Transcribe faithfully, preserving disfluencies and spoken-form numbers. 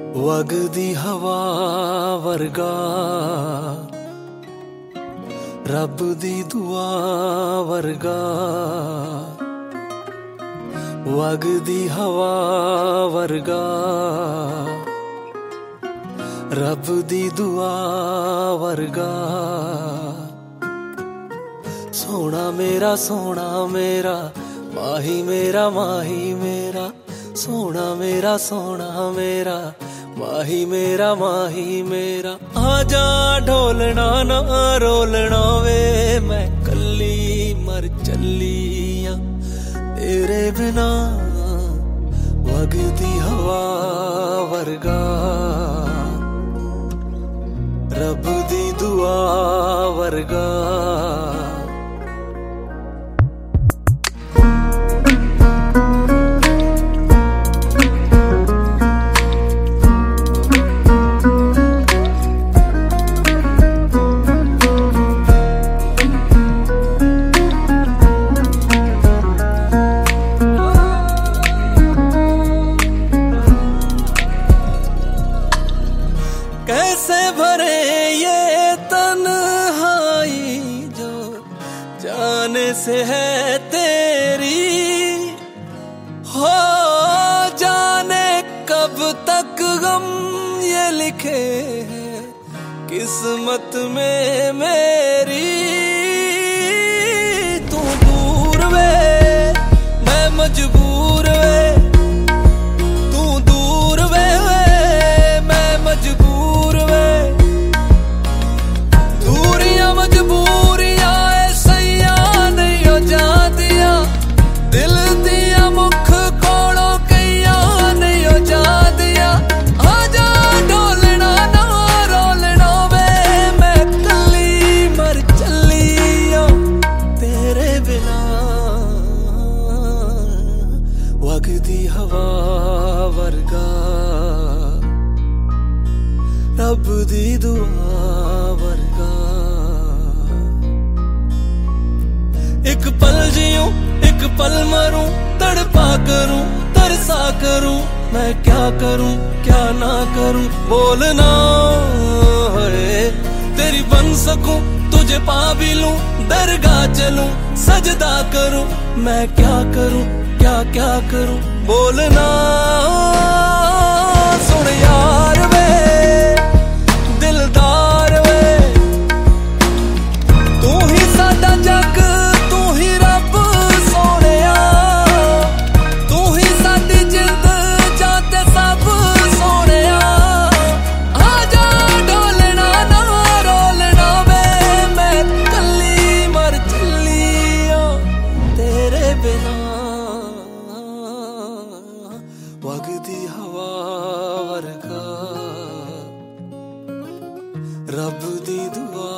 वगदी हवा वर्गा रब दी दुआ वर्गा, वगदी हवा वर्गा रब दी दुआ वर्गा। सोना मेरा सोना मेरा माही मेरा माही मेरा, सोना मेरा सोना मेरा माही मेरा माही मेरा। आजा ढोलना ना रोलना वे, मैं कल्ली मर चलिया तेरे बिना। वगदी हवा वर्गा रब दी दुआ वर्गा। कैसे भरे ये तन्हाई जो जाने से है तेरी, हो जाने कब तक गम ये लिखे हैं किस्मत में मेरी। तू दूर वे मैं मजबूर वे, तू दूर वे मैं मजबूर वे। दूरियां मजबूरियां ऐसिया नहीं हो जादियां, दिल दिया मुख कोड़ों कईया नहीं हो जादियां। आजा ढोलना ना रोलना वे, मैं कल्ली मर चलिया तेरे बिना। वगदी हवा वर्गा रब दी दुआ वर्गा। एक पल जियूं एक पल मरूं, तड़पा करूं तरसा करूं, मैं क्या करूं क्या ना करूं बोलना है। तेरी बन सकूं तुझे पा भी लूं, दरगाह चलूं सजदा करूं, मैं क्या करूं क्या क्या करूं बोलना। सुन यार वे दिलदार वे, तू ही साडा जग तू ही रब सोनिया, तू ही साडी जिंद जाते सब सोनिया। आजा ढोलना ना रोलना वे, मैं कल्ली मर चलिया तेरे बिना। वगदी हवा वर्गा रब दी दुआ